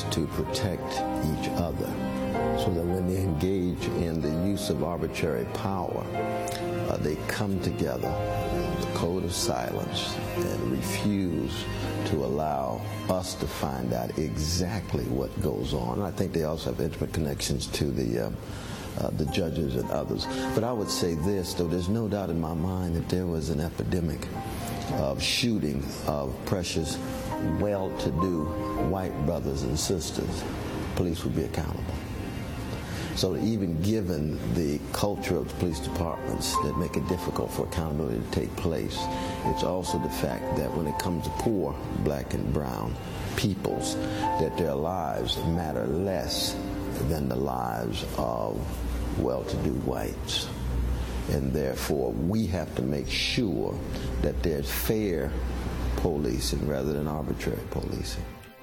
to protect each other, so that when they engage in the use of arbitrary power, they come together in the code of silence and refuse to allow us to find out exactly what goes on. I think they also have intimate connections to the judges and others. But I would say this, though, there's no doubt in my mind that there was an epidemic of shooting of precious, well-to-do white brothers and sisters. Police would be accountable. So even given the culture of the police departments that make it difficult for accountability to take place, it's also the fact that when it comes to poor black and brown peoples, that their lives matter less than the lives of well-to-do whites. And therefore, we have to make sure that there's fair policing rather than arbitrary policing.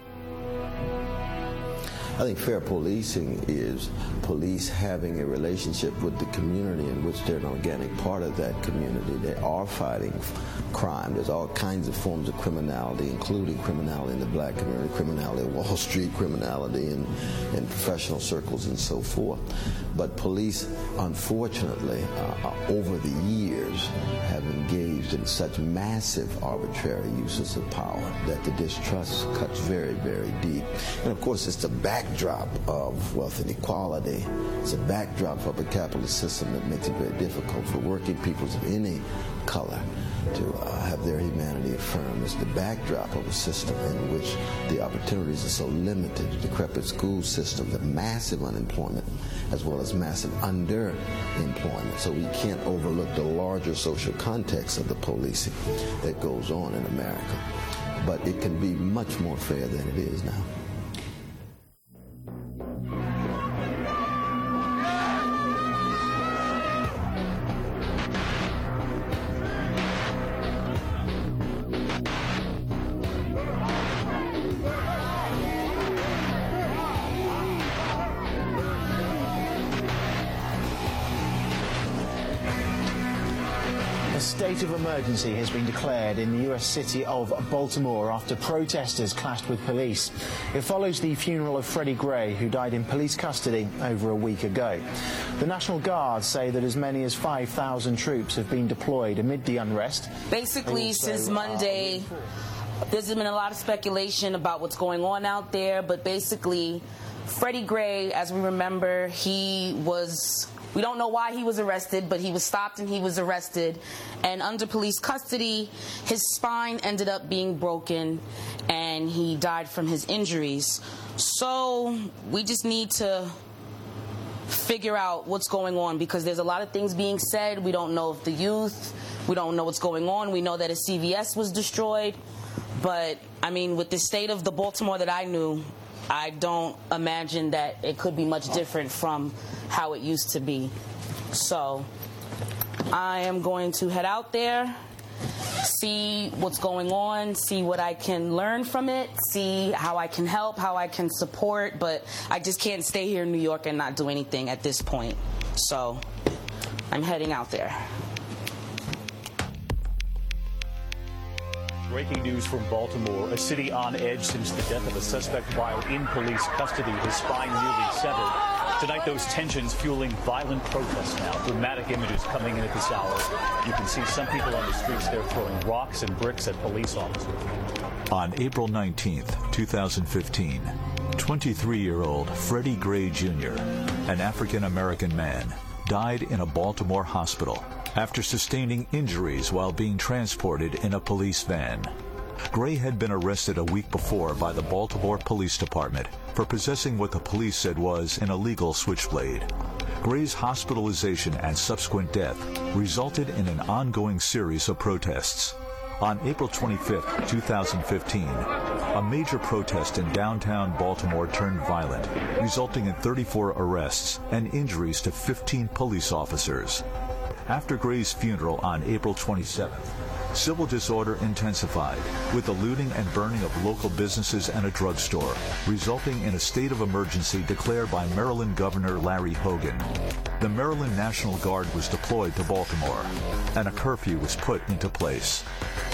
I think fair policing is police having a relationship with the community in which they're an organic part of that community. They are fighting crime. There's all kinds of forms of criminality, including criminality in the black community, criminality at Wall Street, criminality in professional circles, and so forth. But police, unfortunately, over the years, have engaged in such massive arbitrary uses of power that the distrust cuts very, very deep. And of course, it's the backdrop of wealth inequality. It's a backdrop of a capitalist system that makes it very difficult for working peoples of any color to have their humanity affirmed. It's the backdrop of a system in which the opportunities are so limited, the decrepit school system, the massive unemployment, as well as massive underemployment. So we can't overlook the larger social context of the policing that goes on in America. But it can be much more fair than it is now. A state of emergency has been declared in the U.S. city of Baltimore after protesters clashed with police. It follows the funeral of Freddie Gray, who died in police custody over a week ago. The National Guard say that as many as 5,000 troops have been deployed amid the unrest. Basically, since Monday, there's been a lot of speculation about what's going on out there, but basically, Freddie Gray, as we remember, we don't know why he was arrested, but he was stopped and he was arrested. And under police custody, his spine ended up being broken and he died from his injuries. So we just need to figure out what's going on, because there's a lot of things being said. We don't know if the youth, we don't know what's going on. We know that a CVS was destroyed. But, I mean, with the state of the Baltimore that I knew, I don't imagine that it could be much different from how it used to be. So I am going to head out there, see what's going on, see what I can learn from it, see how I can help, how I can support, but I just can't stay here in New York and not do anything at this point. So I'm heading out there. Breaking news from Baltimore, a city on edge since the death of a suspect while in police custody, his spine nearly severed. Tonight, those tensions fueling violent protests now. Dramatic images coming in at this hour. You can see some people on the streets there throwing rocks and bricks at police officers. On April 19th, 2015, 23-year-old Freddie Gray Jr., an African-American man, died in a Baltimore hospital after sustaining injuries while being transported in a police van. Gray had been arrested a week before by the Baltimore Police Department for possessing what the police said was an illegal switchblade. Gray's hospitalization and subsequent death resulted in an ongoing series of protests. On April 25, 2015, a major protest in downtown Baltimore turned violent, resulting in 34 arrests and injuries to 15 police officers. After Gray's funeral on April 27th, civil disorder intensified with the looting and burning of local businesses and a drugstore, resulting in a state of emergency declared by Maryland Governor Larry Hogan. The Maryland National Guard was deployed to Baltimore, and a curfew was put into place.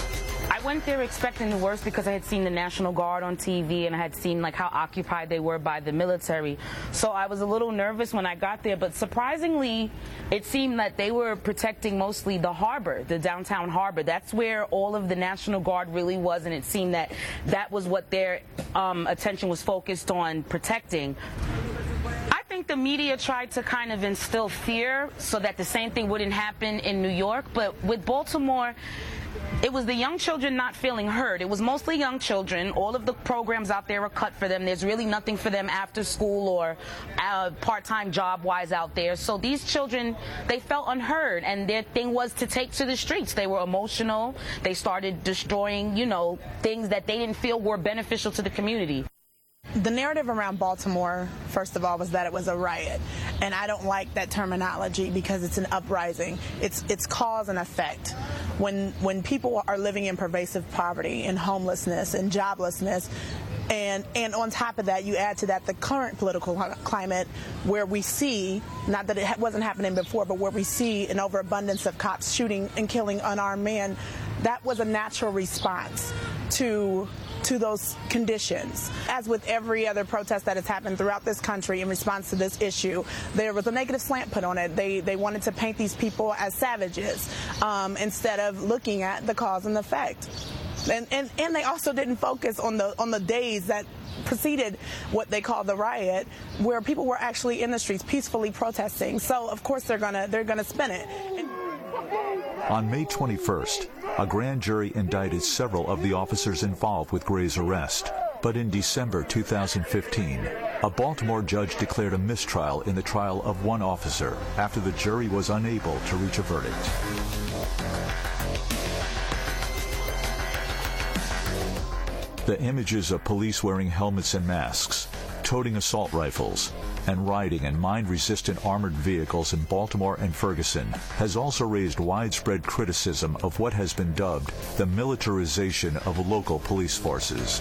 I went there expecting the worst because I had seen the National Guard on TV and I had seen like how occupied they were by the military. So I was a little nervous when I got there, but surprisingly, it seemed that they were protecting mostly the harbor, the downtown harbor. That's where all of the National Guard really was, and it seemed that that was what their attention was focused on protecting. I think the media tried to kind of instill fear so that the same thing wouldn't happen in New York, but with Baltimore, it was the young children not feeling heard. It was mostly young children. All of the programs out there are cut for them. There's really nothing for them after school or part-time job-wise out there. So these children, they felt unheard, and their thing was to take to the streets. They were emotional. They started destroying, you know, things that they didn't feel were beneficial to the community. The narrative around Baltimore, first of all, was that it was a riot. And I don't like that terminology because it's an uprising. It's cause and effect. When people are living in pervasive poverty and homelessness and joblessness, and on top of that, you add to that the current political climate where we see, not that it wasn't happening before, but where we see an overabundance of cops shooting and killing unarmed men, that was a natural response to those conditions. As with every other protest that has happened throughout this country in response to this issue, there was a negative slant put on it. They wanted to paint these people as savages instead of looking at the cause and effect. And they also didn't focus on the days that preceded what they call the riot, where people were actually in the streets peacefully protesting. So of course they're gonna spin it. On May 21st, a grand jury indicted several of the officers involved with Gray's arrest. But in December 2015, a Baltimore judge declared a mistrial in the trial of one officer after the jury was unable to reach a verdict. The images of police wearing helmets and masks, toting assault rifles, and riding in mine-resistant armored vehicles in Baltimore and Ferguson has also raised widespread criticism of what has been dubbed the militarization of local police forces.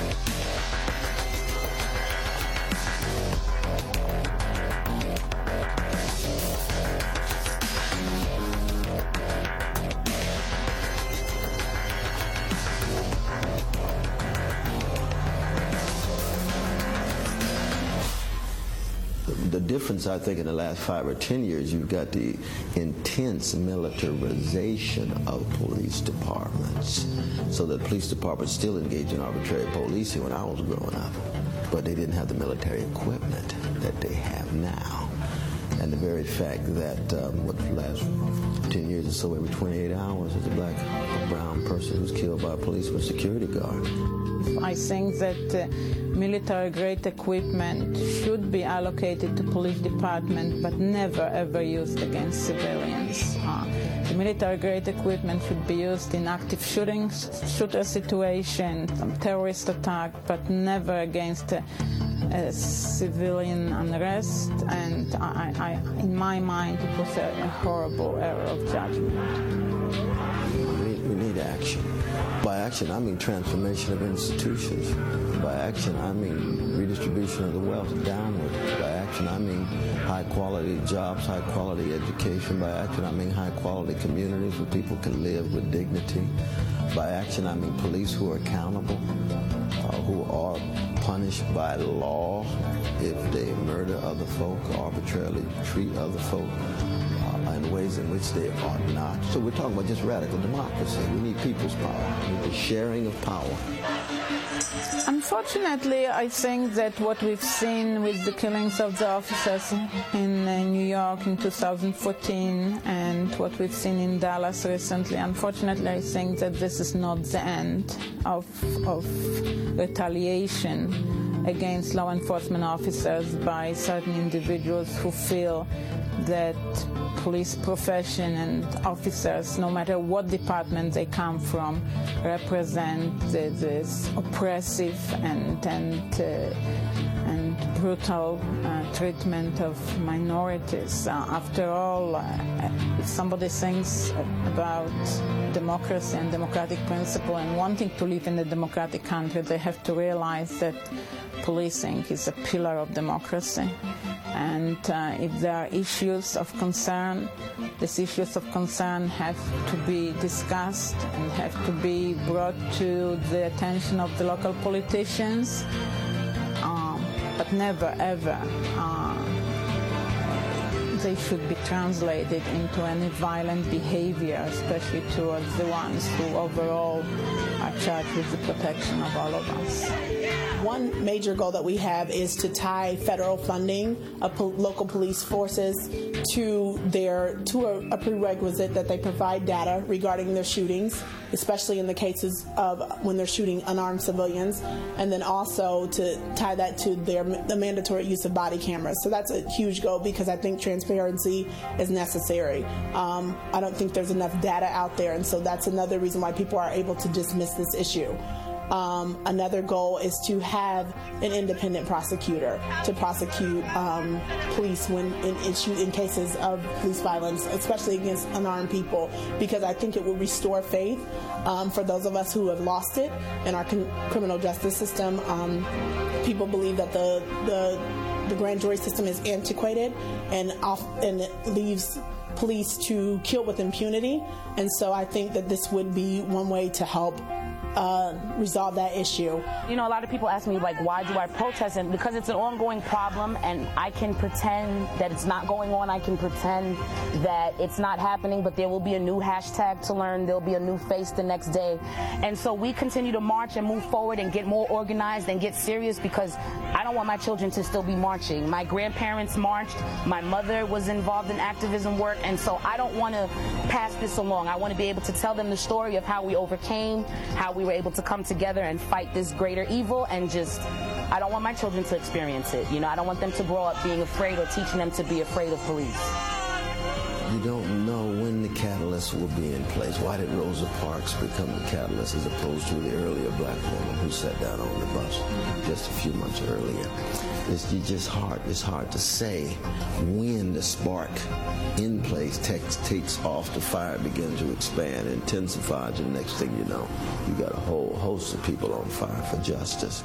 The difference, I think, in the last 5 or 10 years, you've got the intense militarization of police departments. So the police departments still engage in arbitrary policing when I was growing up, but they didn't have the military equipment that they have now. And the very fact that the last 10 years or so, every 28 hours, there's a black or brown person who's killed by a policeman security guard. I think that military-grade equipment should be allocated to police department, but never ever used against civilians. The military-grade equipment should be used in active shooter situation, terrorist attack, but never against civilian unrest. And in my mind, it was a horrible error of judgment. We need action. By action, I mean transformation of institutions. By action, I mean redistribution of the wealth downward. By action, I mean high-quality jobs, high-quality education. By action, I mean high-quality communities where people can live with dignity. By action, I mean police who are accountable, who are punished by law if they murder other folk, arbitrarily treat other folk in ways in which they are not. So we're talking about just radical democracy. We need people's power. We need the sharing of power. Unfortunately, I think that what we've seen with the killings of the officers in New York in 2014 and what we've seen in Dallas recently, unfortunately, I think that this is not the end of retaliation against law enforcement officers by certain individuals who feel that police profession and officers, no matter what department they come from, represent this oppressive and brutal treatment of minorities. After all, if somebody thinks about democracy and democratic principle and wanting to live in a democratic country, they have to realize that policing is a pillar of democracy. And if there are issues of concern, these issues of concern have to be discussed and have to be brought to the attention of the local politicians, but never, ever they should be translated into any violent behavior, especially towards the ones who overall are charged with the protection of all of us. One major goal that we have is to tie federal funding of local police forces to a prerequisite that they provide data regarding their shootings, especially in the cases of when they're shooting unarmed civilians, and then also to tie that to the mandatory use of body cameras. So that's a huge goal because I think transparency is necessary. I don't think there's enough data out there, and so that's another reason why people are able to dismiss this issue. Another goal is to have an independent prosecutor to prosecute police when in cases of police violence, especially against unarmed people, because I think it will restore faith for those of us who have lost it in our criminal justice system. People believe that the grand jury system is antiquated and it leaves police to kill with impunity, and so I think that this would be one way to help resolve that issue. You know, a lot of people ask me, like, why do I protest? And because it's an ongoing problem, and I can pretend that it's not going on. I can pretend that it's not happening, but there will be a new hashtag to learn. There'll be a new face the next day. And so we continue to march and move forward and get more organized and get serious, because I don't want my children to still be marching. My grandparents marched. My mother was involved in activism work. And so I don't want to pass this along. I want to be able to tell them the story of how we overcame, how we were able to come together and fight this greater evil, and I don't want my children to experience it. You know, I don't want them to grow up being afraid or teaching them to be afraid of police. You don't know when the catalyst will be in place. Why did Rosa Parks become the catalyst as opposed to the earlier black woman who sat down on the bus just a few months earlier? It's hard to say when the spark in place takes off, the fire begins to expand, intensifies, and the next thing you know, you got a whole host of people on fire for justice.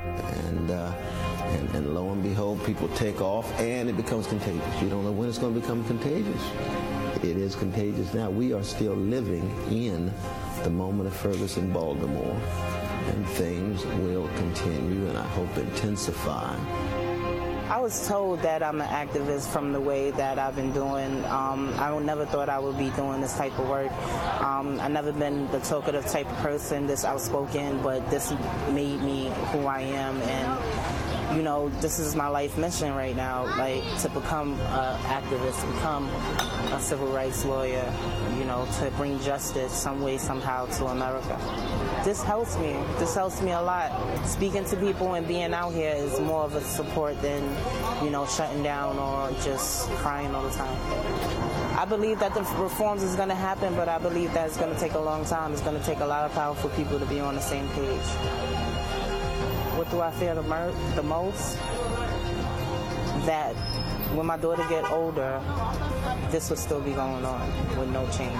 And lo and behold, people take off and it becomes contagious. You don't know when it's going to become contagious. It is contagious now. We are still living in the moment of Ferguson, Baltimore, and things will continue and I hope intensify. I was told that I'm an activist from the way that I've been doing. I never thought I would be doing this type of work. I've never been the talkative type of person, this outspoken, but this made me who I am. And, you know, this is my life mission right now, like to become an activist, become a civil rights lawyer, you know, to bring justice some way, somehow to America. This helps me. This helps me a lot. Speaking to people and being out here is more of a support than, you know, shutting down or just crying all the time. I believe that the reforms is going to happen, but I believe that it's going to take a long time. It's going to take a lot of powerful people to be on the same page. What do I fear the most? That when my daughter get older, this will still be going on with no change.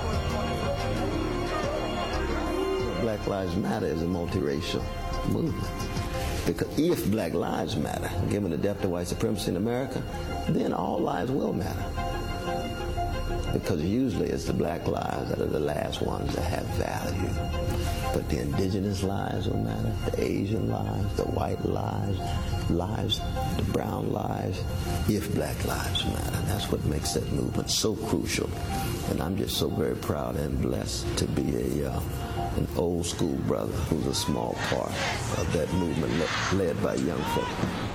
Black Lives Matter is a multiracial movement. Because if Black Lives Matter, given the depth of white supremacy in America, then all lives will matter. Because usually it's the black lives that are the last ones that have value. But the indigenous lives will matter, the Asian lives, the white lives, the brown lives, if Black Lives Matter. That's what makes that movement so crucial. And I'm just so very proud and blessed to be an old school brother who's a small part of that movement led by young folk.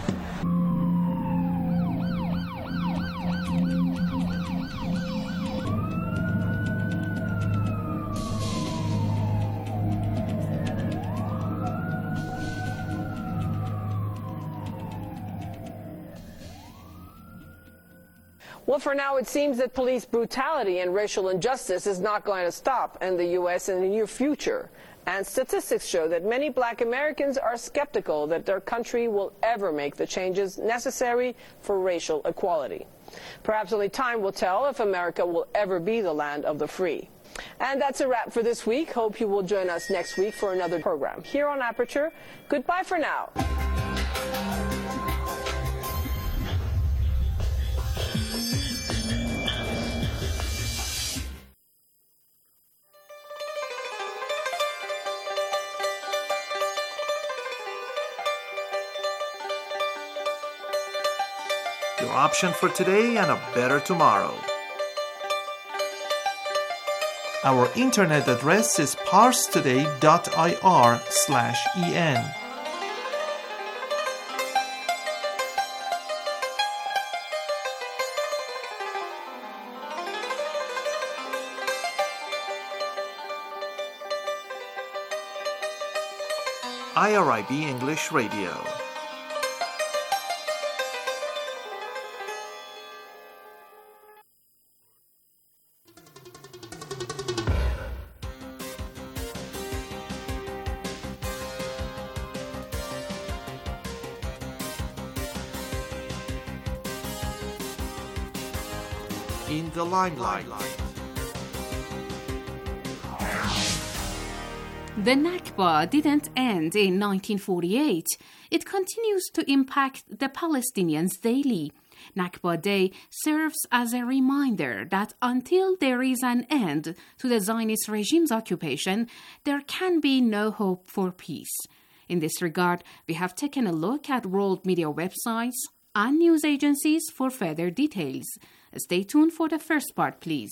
Well, for now, it seems that police brutality and racial injustice is not going to stop in the U.S. in the near future. And statistics show that many black Americans are skeptical that their country will ever make the changes necessary for racial equality. Perhaps only time will tell if America will ever be the land of the free. And that's a wrap for this week. Hope you will join us next week for another program here on Aperture. Goodbye for now. your option for today and a better tomorrow. Our internet address is parstoday.ir/en. IRIB English Radio. In the limelight. The Nakba didn't end in 1948. It continues to impact the Palestinians daily. Nakba Day serves as a reminder that until there is an end to the Zionist regime's occupation, there can be no hope for peace. In this regard, we have taken a look at world media websites and news agencies for further details. Stay tuned for the first part, please.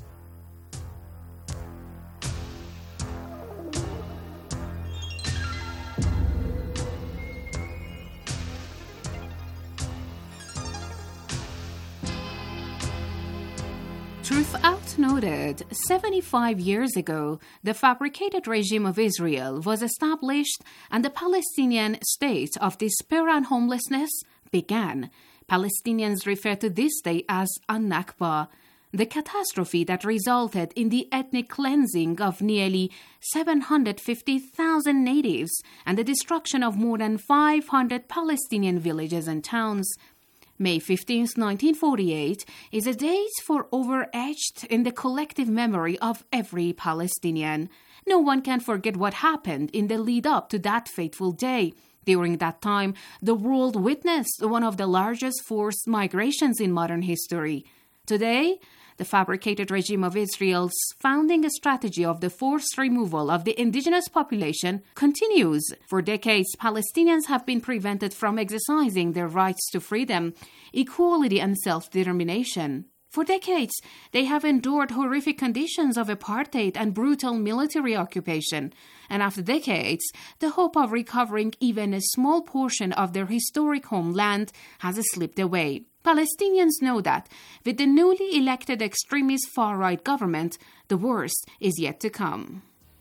Truthout noted, 75 years ago, the fabricated regime of Israel was established and the Palestinian state of despair and homelessness began. Palestinians refer to this day as An-Nakba, the catastrophe that resulted in the ethnic cleansing of nearly 750,000 natives and the destruction of more than 500 Palestinian villages and towns. May 15, 1948 is a date forever etched in the collective memory of every Palestinian. No one can forget what happened in the lead-up to that fateful day. During that time, the world witnessed one of the largest forced migrations in modern history. Today, the fabricated regime of Israel's founding strategy of the forced removal of the indigenous population continues. For decades, Palestinians have been prevented from exercising their rights to freedom, equality, and self-determination. For decades, they have endured horrific conditions of apartheid and brutal military occupation. And after decades, the hope of recovering even a small portion of their historic homeland has slipped away. Palestinians know that, with the newly elected extremist far-right government, the worst is yet to come.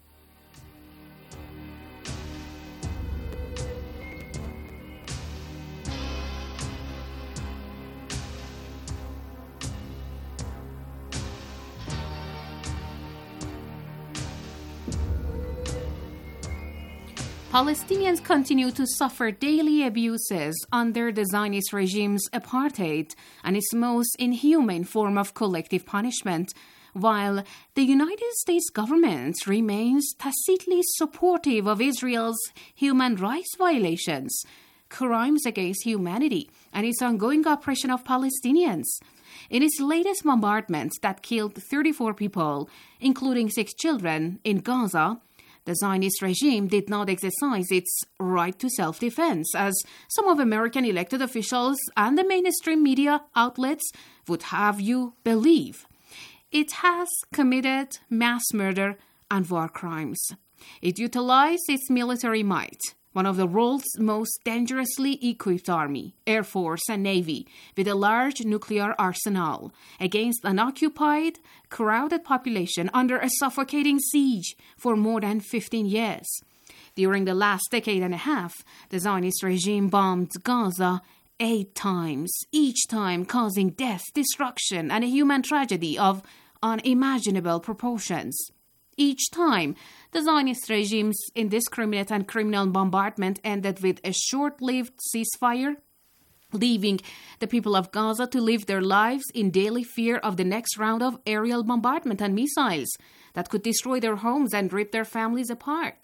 Palestinians continue to suffer daily abuses under the Zionist regime's apartheid and its most inhumane form of collective punishment, while the United States government remains tacitly supportive of Israel's human rights violations, crimes against humanity, and its ongoing oppression of Palestinians. In its latest bombardment that killed 34 people, including 6 children, in Gaza, the Zionist regime did not exercise its right to self-defense, as some of American elected officials and the mainstream media outlets would have you believe. It has committed mass murder and war crimes. It utilized its military might, one of the world's most dangerously equipped army, air force, and navy, with a large nuclear arsenal, against an occupied, crowded population under a suffocating siege for more than 15 years. During the last decade and a half, the Zionist regime bombed Gaza 8 times, each time causing death, destruction, and a human tragedy of unimaginable proportions. Each time, the Zionist regime's indiscriminate and criminal bombardment ended with a short-lived ceasefire, leaving the people of Gaza to live their lives in daily fear of the next round of aerial bombardment and missiles that could destroy their homes and rip their families apart.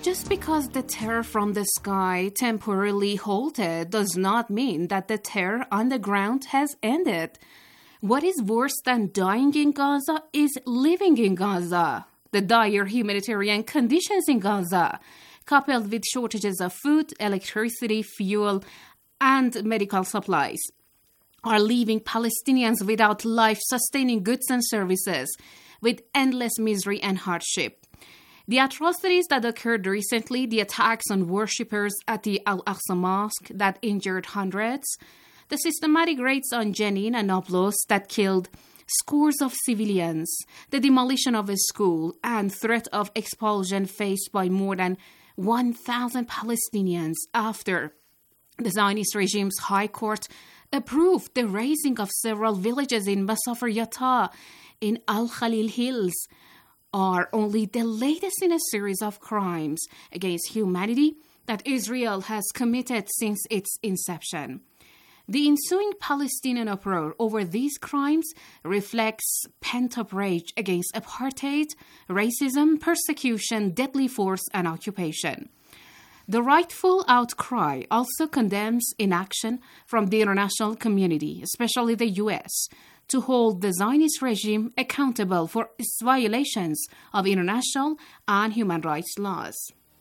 Just because the terror from the sky temporarily halted does not mean that the terror on the ground has ended. What is worse than dying in Gaza is living in Gaza. The dire humanitarian conditions in Gaza, coupled with shortages of food, electricity, fuel, and medical supplies, are leaving Palestinians without life-sustaining goods and services, with endless misery and hardship. The atrocities that occurred recently, the attacks on worshippers at the Al-Aqsa Mosque that injured hundreds, the systematic raids on Jenin and Nablus that killed scores of civilians, the demolition of a school, and threat of expulsion faced by more than 1,000 Palestinians after the Zionist regime's High Court approved the razing of several villages in Masafer Yatta in Al-Khalil Hills, are only the latest in a series of crimes against humanity that Israel has committed since its inception. The ensuing Palestinian uproar over these crimes reflects pent-up rage against apartheid, racism, persecution, deadly force, and occupation. The rightful outcry also condemns inaction from the international community, especially the U.S., to hold the Zionist regime accountable for its violations of international and human rights laws.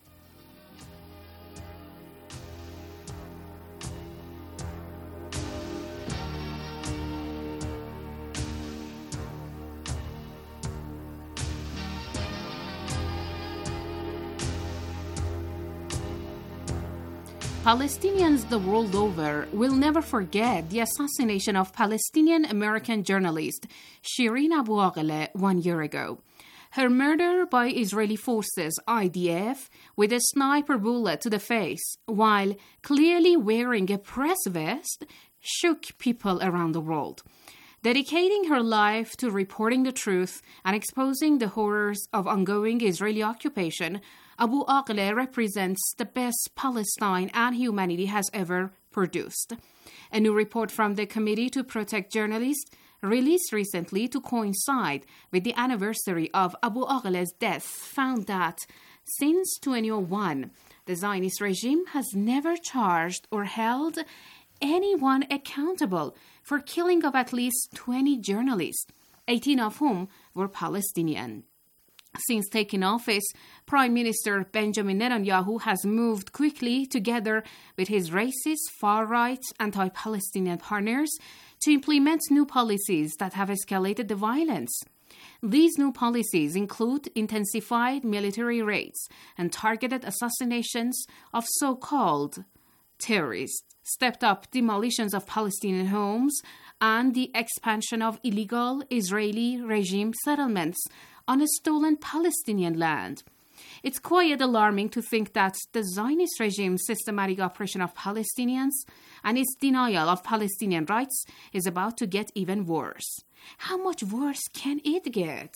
Palestinians the world over will never forget the assassination of Palestinian-American journalist Shireen Abu Akleh 1 year ago. Her murder by Israeli forces, IDF, with a sniper bullet to the face, while clearly wearing a press vest, shook people around the world. Dedicating her life to reporting the truth and exposing the horrors of ongoing Israeli occupation, Abu Akleh represents the best Palestine and humanity has ever produced. A new report from the Committee to Protect Journalists, released recently to coincide with the anniversary of Abu Akleh's death, found that since 2001, the Zionist regime has never charged or held anyone accountable for killing of at least 20 journalists, 18 of whom were Palestinian. Since taking office, Prime Minister Benjamin Netanyahu has moved quickly together with his racist, far-right, anti-Palestinian partners to implement new policies that have escalated the violence. These new policies include intensified military raids and targeted assassinations of so-called terrorists, stepped-up demolitions of Palestinian homes, and the expansion of illegal Israeli regime settlements on a stolen Palestinian land. It's quite alarming to think that the Zionist regime's systematic oppression of Palestinians and its denial of Palestinian rights is about to get even worse. How much worse can it get?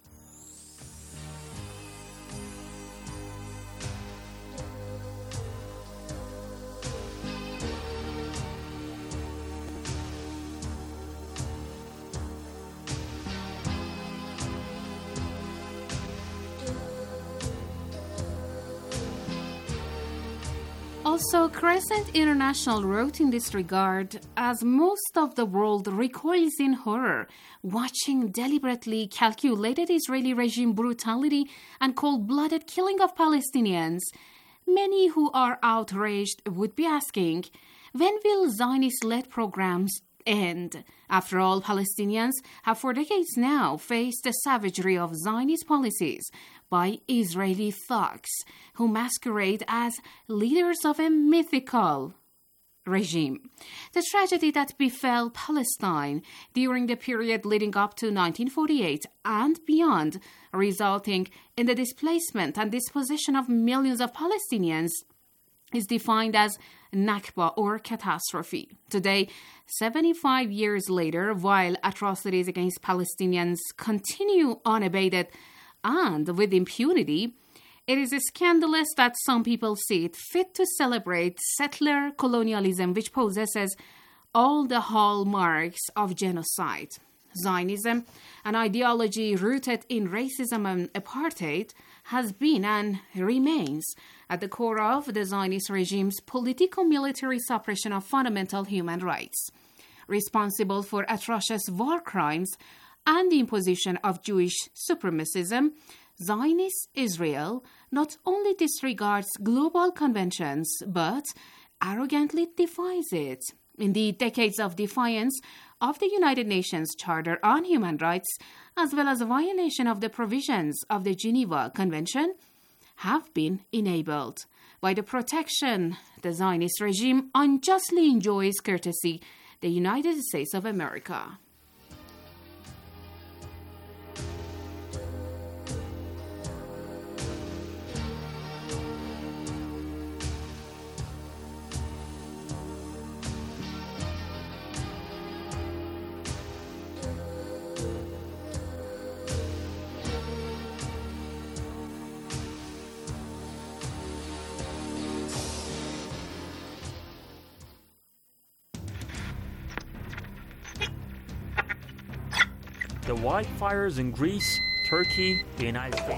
Also, Crescent International wrote in this regard, as most of the world recoils in horror, watching deliberately calculated Israeli regime brutality and cold-blooded killing of Palestinians, many who are outraged would be asking, when will Zionist-led programs end? After all, Palestinians have for decades now faced the savagery of Zionist policies by Israeli thugs who masquerade as leaders of a mythical regime. The tragedy that befell Palestine during the period leading up to 1948 and beyond, resulting in the displacement and dispossession of millions of Palestinians, is defined as Nakba or catastrophe. Today, 75 years later, while atrocities against Palestinians continue unabated and with impunity, it is scandalous that some people see it fit to celebrate settler colonialism, which possesses all the hallmarks of genocide. Zionism, an ideology rooted in racism and apartheid, has been and remains at the core of the Zionist regime's politico-military suppression of fundamental human rights. Responsible for atrocious war crimes and the imposition of Jewish supremacism, Zionist Israel not only disregards global conventions, but arrogantly defies it. Indeed, decades of defiance of the United Nations Charter on Human Rights, as well as a violation of the provisions of the Geneva Convention, have been enabled by the protection the Zionist regime unjustly enjoys courtesy the United States of America. The wildfires in Greece, Turkey, the United States.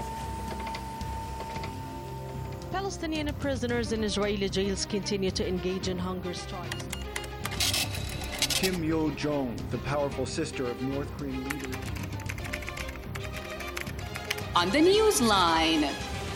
Palestinian prisoners in Israeli jails continue to engage in hunger strikes. Kim Yo-jong, the powerful sister of North Korean leader. On the Newsline.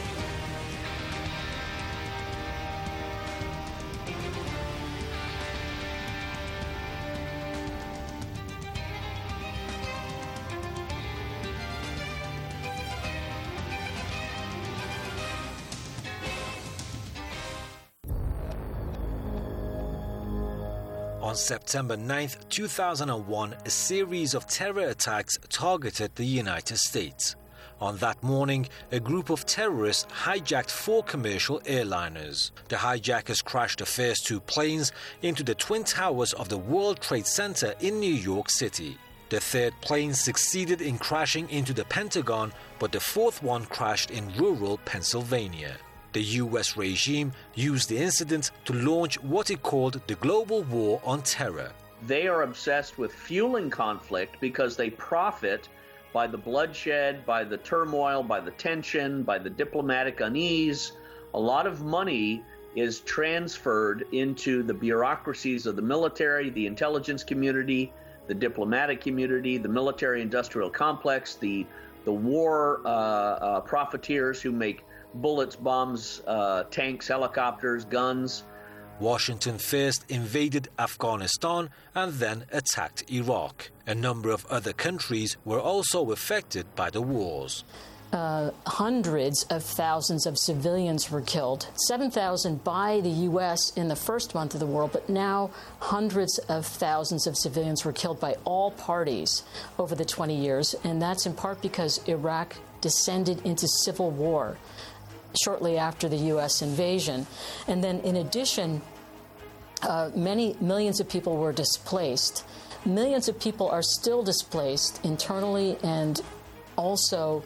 On September 9, 2001, a series of terror attacks targeted the United States. On that morning, a group of terrorists hijacked 4 commercial airliners. The hijackers crashed the first 2 planes into the Twin Towers of the World Trade Center in New York City. The third plane succeeded in crashing into the Pentagon, but the fourth one crashed in rural Pennsylvania. The U.S. regime used the incident to launch what it called the global war on terror. They are obsessed with fueling conflict because they profit by the bloodshed, by the turmoil, by the tension, by the diplomatic unease. A lot of money is transferred into the bureaucracies of the military, the intelligence community, the diplomatic community, the military-industrial complex, the war profiteers who make bullets, bombs, tanks, helicopters, guns. Washington first invaded Afghanistan and then attacked Iraq. A number of other countries were also affected by the wars. Hundreds of thousands of civilians were killed. 7,000 by the U.S. in the first month of the war, but now hundreds of thousands of civilians were killed by all parties over the 20 years, and that's in part because Iraq descended into civil war shortly after the U.S. invasion. And then in addition, many millions of people were displaced. Millions of people are still displaced internally and also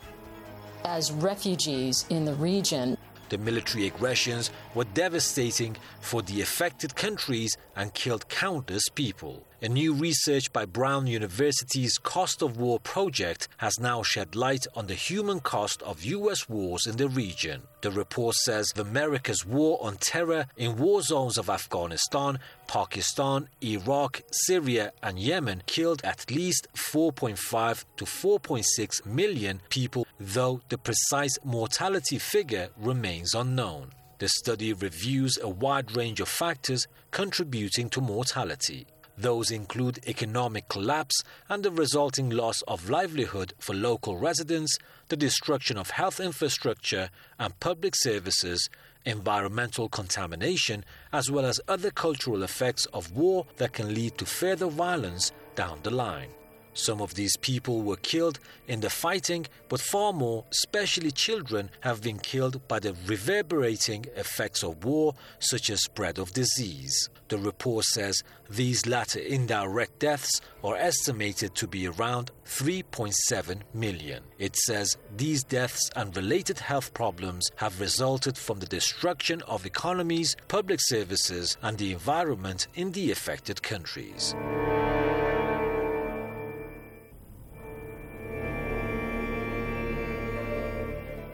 as refugees in the region. The military aggressions were devastating for the affected countries and killed countless people. A new research by Brown University's Cost of War project has now shed light on the human cost of U.S. wars in the region. The report says America's war on terror in war zones of Afghanistan, Pakistan, Iraq, Syria and Yemen killed at least 4.5 to 4.6 million people, though the precise mortality figure remains unknown. The study reviews a wide range of factors contributing to mortality. Those include economic collapse and the resulting loss of livelihood for local residents, the destruction of health infrastructure and public services, environmental contamination, as well as other cultural effects of war that can lead to further violence down the line. Some of these people were killed in the fighting, but far more, especially children, have been killed by the reverberating effects of war, such as spread of disease. The report says these latter indirect deaths are estimated to be around 3.7 million. It says these deaths and related health problems have resulted from the destruction of economies, public services, and the environment in the affected countries.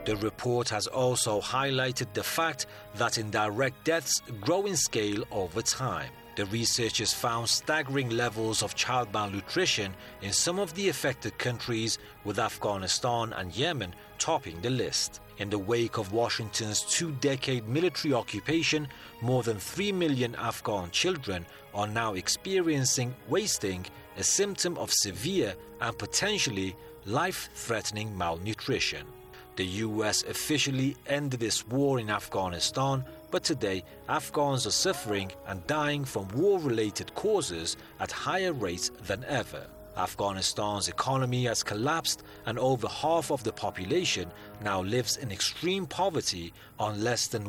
The report has also highlighted the fact that indirect deaths grow in scale over time. The researchers found staggering levels of child malnutrition in some of the affected countries, with Afghanistan and Yemen topping the list. In the wake of Washington's two-decade military occupation, more than 3 million Afghan children are now experiencing wasting, a symptom of severe and potentially life-threatening malnutrition. The U.S. officially ended its war in Afghanistan, but today Afghans are suffering and dying from war-related causes at higher rates than ever. Afghanistan's economy has collapsed, and over half of the population now lives in extreme poverty on less than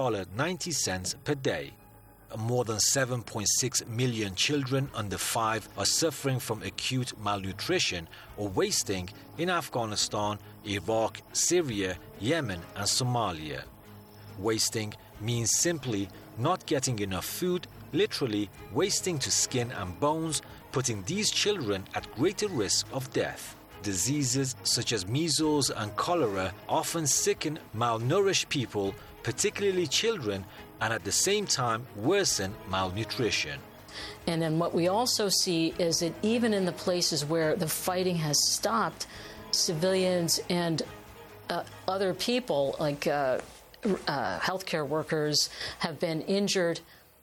$1.90 per day. More than 7.6 million children under 5 are suffering from acute malnutrition or wasting in Afghanistan, Iraq, Syria, Yemen and Somalia. Wasting means simply not getting enough food, literally wasting to skin and bones, putting these children at greater risk of death. Diseases such as measles and cholera often sicken malnourished people, particularly children, and at the same time worsen malnutrition. And then what we also see is that even in the places where the fighting has stopped, civilians and other people, like healthcare workers, have been injured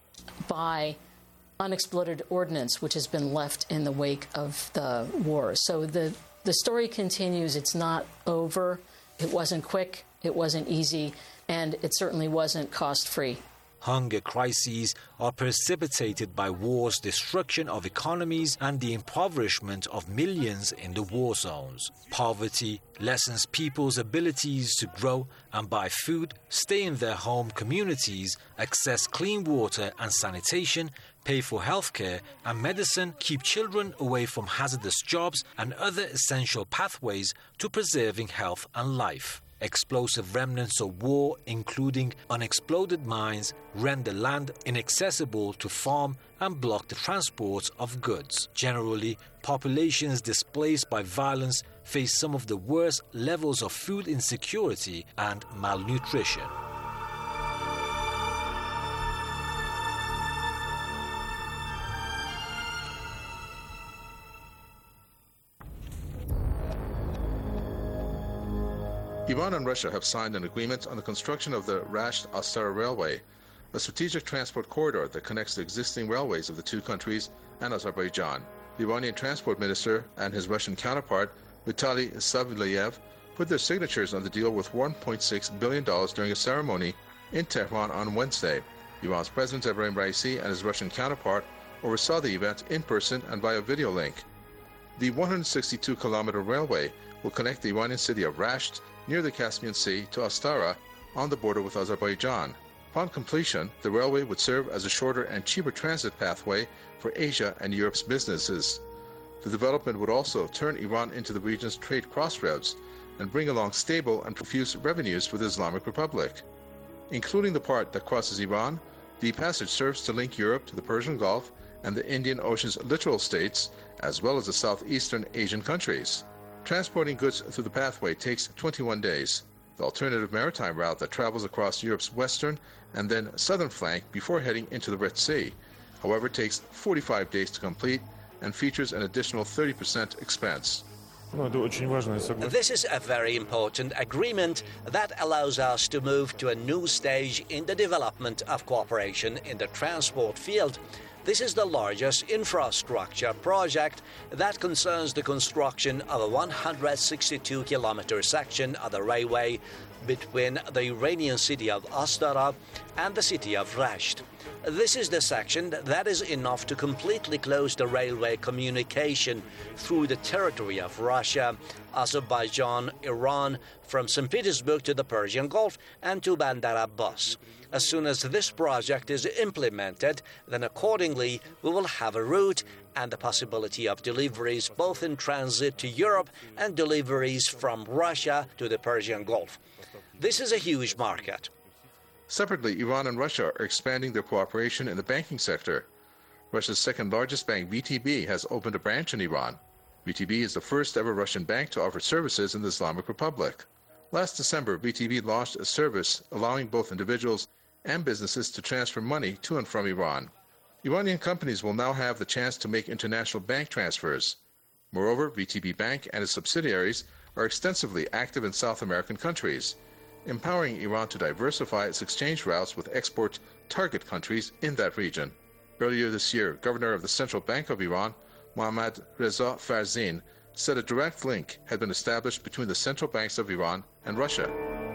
by unexploded ordnance, which has been left in the wake of the war. So the story continues. It's not over. It wasn't quick. It wasn't easy. And it certainly wasn't cost-free. Hunger crises are precipitated by war's destruction of economies and the impoverishment of millions in the war zones. Poverty lessens people's abilities to grow and buy food, stay in their home communities, access clean water and sanitation, pay for healthcare and medicine, keep children away from hazardous jobs and other essential pathways to preserving health and life. Explosive remnants of war, including unexploded mines, render land inaccessible to farm and block the transport of goods. Generally, populations displaced by violence face some of the worst levels of food insecurity and malnutrition. Iran and Russia have signed an agreement on the construction of the Rasht-Astara Railway, a strategic transport corridor that connects the existing railways of the two countries and Azerbaijan. The Iranian transport minister and his Russian counterpart, Vitaly Savlayev, put their signatures on the deal with $1.6 billion during a ceremony in Tehran on Wednesday. Iran's President Ebrahim Raisi and his Russian counterpart oversaw the event in person and via video link. The 162-kilometer railway will connect the Iranian city of Rasht near the Caspian Sea to Astara on the border with Azerbaijan. Upon completion, the railway would serve as a shorter and cheaper transit pathway for Asia and Europe's businesses. The development would also turn Iran into the region's trade crossroads and bring along stable and profuse revenues for the Islamic Republic. Including the part that crosses Iran, the passage serves to link Europe to the Persian Gulf and the Indian Ocean's littoral states, as well as the southeastern Asian countries. Transporting goods through the pathway takes 21 days. The alternative maritime route that travels across Europe's western and then southern flank before heading into the Red Sea, however, takes 45 days to complete and features an additional 30% expense. This is a very important agreement that allows us to move to a new stage in the development of cooperation in the transport field. This is the largest infrastructure project that concerns the construction of a 162-kilometer section of the railway between the Iranian city of Astara and the city of Rasht. This is the section that is enough to completely close the railway communication through the territory of Russia, Azerbaijan, Iran, from St. Petersburg to the Persian Gulf and to Bandar Abbas. As soon as this project is implemented, then accordingly we will have a route and the possibility of deliveries both in transit to Europe and deliveries from Russia to the Persian Gulf. This is a huge market. Separately, Iran and Russia are expanding their cooperation in the banking sector. Russia's second-largest bank, VTB, has opened a branch in Iran. VTB is the first ever Russian bank to offer services in the Islamic Republic. Last December, VTB launched a service allowing both individuals and businesses to transfer money to and from Iran. Iranian companies will now have the chance to make international bank transfers. Moreover, VTB Bank and its subsidiaries are extensively active in South American countries, empowering Iran to diversify its exchange routes with export target countries in that region. Earlier this year, Governor of the Central Bank of Iran, Mohammad Reza Farzin, said a direct link had been established between the central banks of Iran and Russia.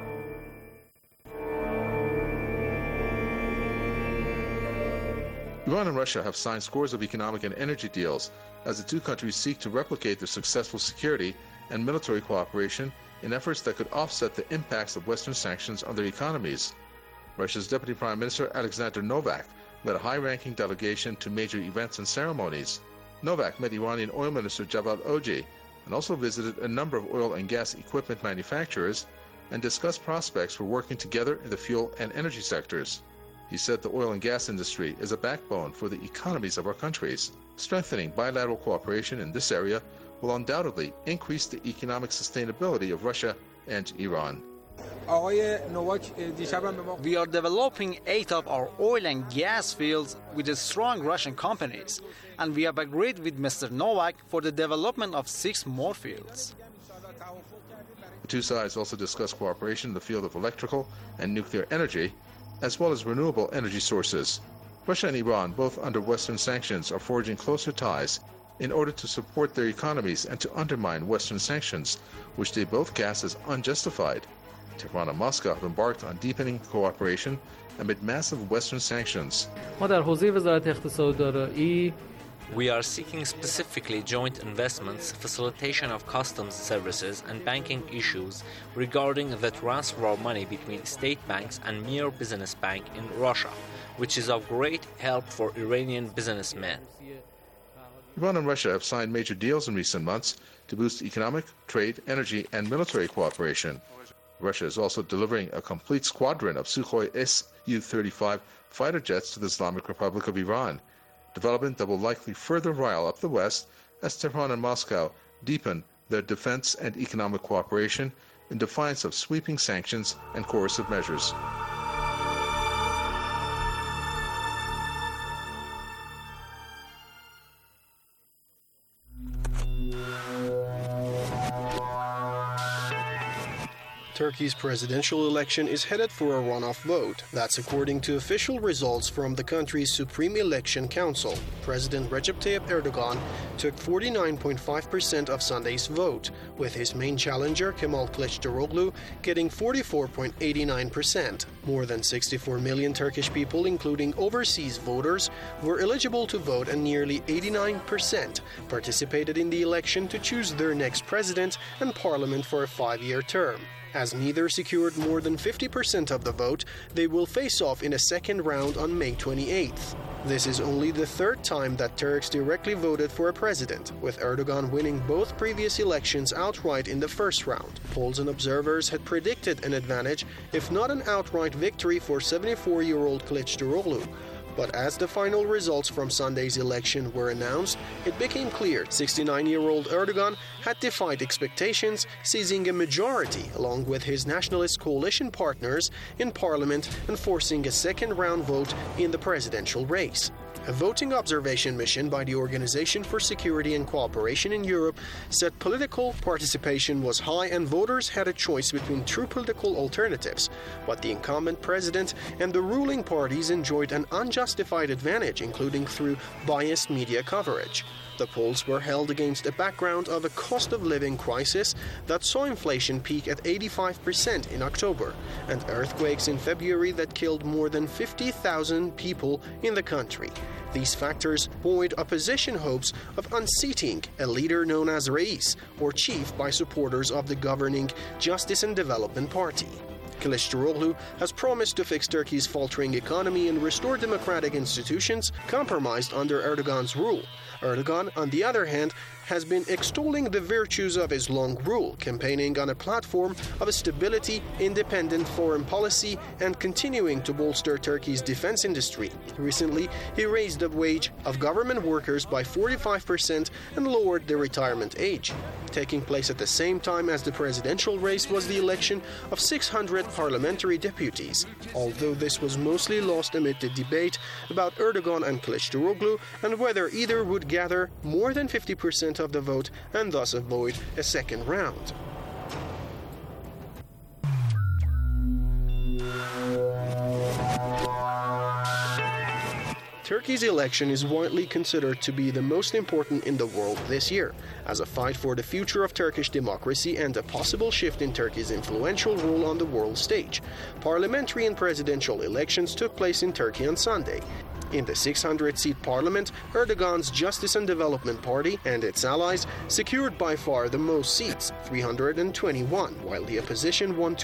Iran and Russia have signed scores of economic and energy deals as the two countries seek to replicate their successful security and military cooperation in efforts that could offset the impacts of Western sanctions on their economies. Russia's Deputy Prime Minister Alexander Novak led a high-ranking delegation to major events and ceremonies. Novak met Iranian Oil Minister Javad Oji and also visited a number of oil and gas equipment manufacturers and discussed prospects for working together in the fuel and energy sectors. He said the oil and gas industry is a backbone for the economies of our countries. Strengthening bilateral cooperation in this area will undoubtedly increase the economic sustainability of Russia and Iran. We are developing 8 of our oil and gas fields with strong Russian companies, and we have agreed with Mr. Novak for the development of 6 more fields. The two sides also discussed cooperation in the field of electrical and nuclear energy, as well as renewable energy sources. Russia and Iran, both under Western sanctions, are forging closer ties in order to support their economies and to undermine Western sanctions, which they both cast as unjustified. Tehran and Moscow have embarked on deepening cooperation amid massive Western sanctions. We are seeking specifically joint investments, facilitation of customs services and banking issues regarding the transfer of money between state banks and Mir Business Bank in Russia, which is of great help for Iranian businessmen. Iran and Russia have signed major deals in recent months to boost economic, trade, energy, and military cooperation. Russia is also delivering a complete squadron of Sukhoi Su-35 fighter jets to the Islamic Republic of Iran, development that will likely further rile up the West as Tehran and Moscow deepen their defense and economic cooperation in defiance of sweeping sanctions and coercive measures. Turkey's presidential election is headed for a runoff vote. That's according to official results from the country's Supreme Election Council. President Recep Tayyip Erdogan took 49.5% of Sunday's vote, with his main challenger Kemal Kılıçdaroğlu getting 44.89%. More than 64 million Turkish people, including overseas voters, were eligible to vote, and nearly 89% participated in the election to choose their next president and parliament for a 5-year term. As neither secured more than 50% of the vote, they will face off in a second round on May 28th. This is only the third time that Turks directly voted for a president, with Erdogan winning both previous elections outright in the first round. Polls and observers had predicted an advantage, if not an outright victory, for 74-year-old Kılıçdaroğlu. But as the final results from Sunday's election were announced, it became clear 69-year-old Erdogan had defied expectations, seizing a majority along with his nationalist coalition partners in parliament and forcing a second-round vote in the presidential race. A voting observation mission by the Organization for Security and Cooperation in Europe said political participation was high and voters had a choice between two political alternatives, but the incumbent president and the ruling parties enjoyed an unjustified advantage, including through biased media coverage. The polls were held against a background of a cost of living crisis that saw inflation peak at 85% in October, and earthquakes in February that killed more than 50,000 people in the country. These factors buoyed opposition hopes of unseating a leader known as Reis, or chief, by supporters of the governing Justice and Development Party. Kılıçdaroğlu has promised to fix Turkey's faltering economy and restore democratic institutions compromised under Erdogan's rule. Erdogan, on the other hand, has been extolling the virtues of his long rule, campaigning on a platform of stability, independent foreign policy, and continuing to bolster Turkey's defense industry. Recently, he raised the wage of government workers by 45% and lowered the retirement age. Taking place at the same time as the presidential race was the election of 600 parliamentary deputies. Although this was mostly lost amid the debate about Erdogan and Kılıçdaroğlu and whether either would gather more than 50% of the vote and thus avoid a second round. Turkey's election is widely considered to be the most important in the world this year, as a fight for the future of Turkish democracy and a possible shift in Turkey's influential role on the world stage. Parliamentary and presidential elections took place in Turkey on Sunday. In the 600-seat parliament, Erdogan's Justice and Development Party and its allies secured by far the most seats, 321, while the opposition won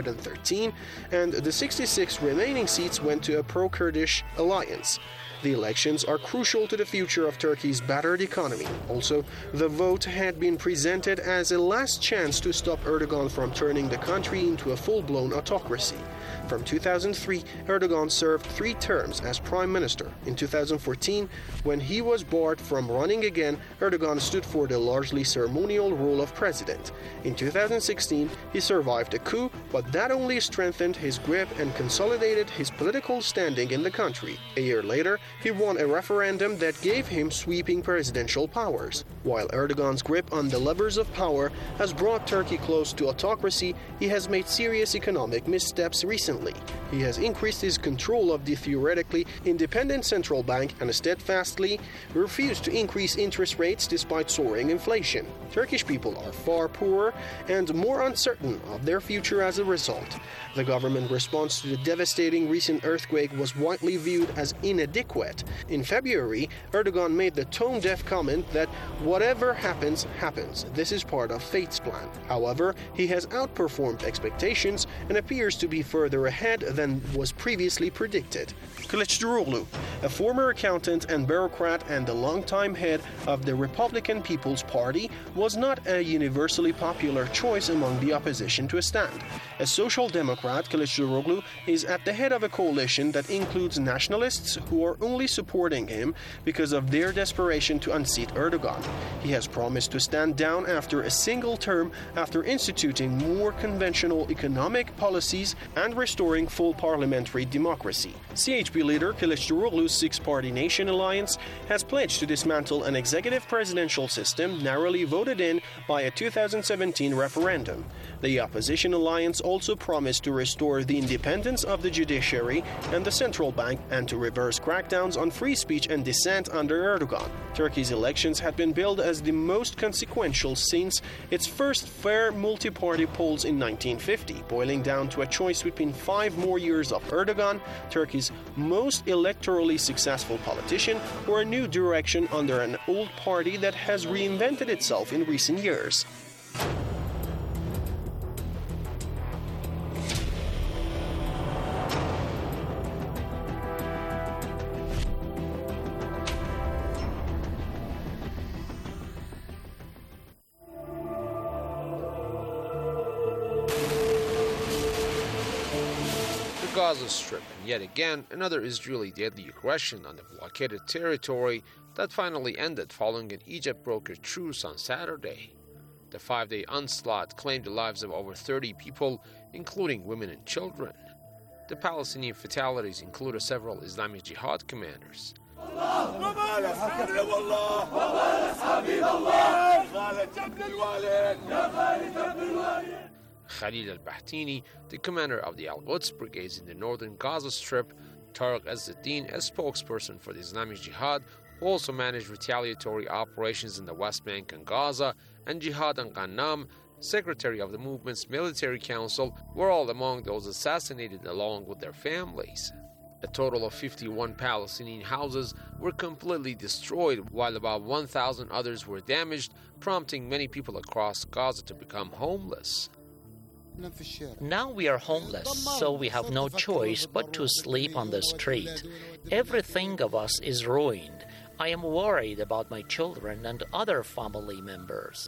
213, and the 66 remaining seats went to a pro-Kurdish alliance. The elections are crucial to the future of Turkey's battered economy. Also, the vote had been presented as a last chance to stop Erdogan from turning the country into a full-blown autocracy. From 2003, Erdogan served 3 terms as prime minister. In 2014, when he was barred from running again, Erdogan stood for the largely ceremonial role of president. In 2016, he survived a coup, but that only strengthened his grip and consolidated his political standing in the country. A year later, he won a referendum that gave him sweeping presidential powers. While Erdogan's grip on the levers of power has brought Turkey close to autocracy, he has made serious economic missteps recently. He has increased his control of the theoretically independent central bank and steadfastly refused to increase interest rates despite soaring inflation. Turkish people are far poorer and more uncertain of their future as a result. The government response to the devastating recent earthquake was widely viewed as inadequate. In February, Erdogan made the tone-deaf comment that whatever happens, happens. This is part of fate's plan. However, he has outperformed expectations and appears to be further ahead than was previously predicted. Kılıçdaroğlu, a former accountant and bureaucrat and the longtime head of the Republican People's Party, was not a universally popular choice among the opposition to a stand. As social democrat, Kılıçdaroğlu is at the head of a coalition that includes nationalists who are only supporting him because of their desperation to unseat Erdogan. He has promised to stand down after a single term after instituting more conventional economic policies and restoring full parliamentary democracy. CHP leader Kılıçdaroğlu's six-party nation alliance has pledged to dismantle an executive presidential system narrowly voted in by a 2017 referendum. The opposition alliance also promised to restore the independence of the judiciary and the central bank and to reverse crackdowns on free speech and dissent under Erdogan. Turkey's elections had been billed as the most consequential since its first fair multi-party polls in 1950, boiling down to a choice between 5 more years of Erdogan, Turkey's most electorally successful politician, or a new direction under an old party that has reinvented itself in recent years. Gaza Strip, and yet again another Israeli deadly aggression on the blockaded territory that finally ended following an Egypt-brokered truce on Saturday. The 5-day onslaught claimed the lives of over 30 people, including women and children. The Palestinian fatalities included several Islamic Jihad commanders. Khalil al-Bahtini, the commander of the Al-Quds brigades in the northern Gaza Strip, Tariq Azzeddin, a spokesperson for the Islamic Jihad, who also managed retaliatory operations in the West Bank and Gaza, and Jihad al-Ghanam, secretary of the movement's military council, were all among those assassinated along with their families. A total of 51 Palestinian houses were completely destroyed, while about 1,000 others were damaged, prompting many people across Gaza to become homeless. Now we are homeless, so we have no choice but to sleep on the street. Everything of us is ruined. I am worried about my children and other family members.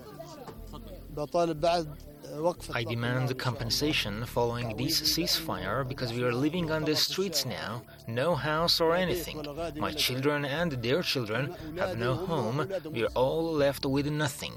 I demand compensation following this ceasefire because we are living on the streets now, no house or anything. My children and their children have no home. We are all left with nothing.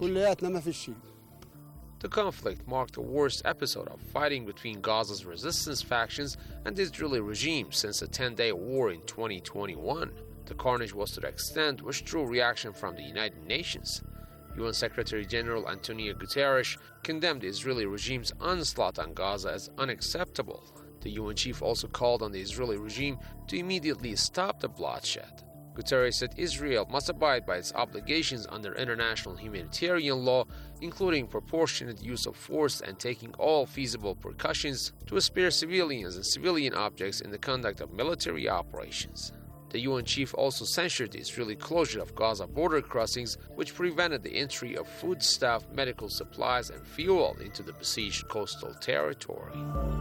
The conflict marked the worst episode of fighting between Gaza's resistance factions and the Israeli regime since the 10-day war in 2021. The carnage was to the extent which drew reaction from the United Nations. UN Secretary General Antonio Guterres condemned the Israeli regime's onslaught on Gaza as unacceptable. The UN chief also called on the Israeli regime to immediately stop the bloodshed. Guterres said Israel must abide by its obligations under international humanitarian law, including proportionate use of force and taking all feasible precautions to spare civilians and civilian objects in the conduct of military operations. The UN chief also censured the Israeli closure of Gaza border crossings, which prevented the entry of foodstuff, medical supplies, and fuel into the besieged coastal territory.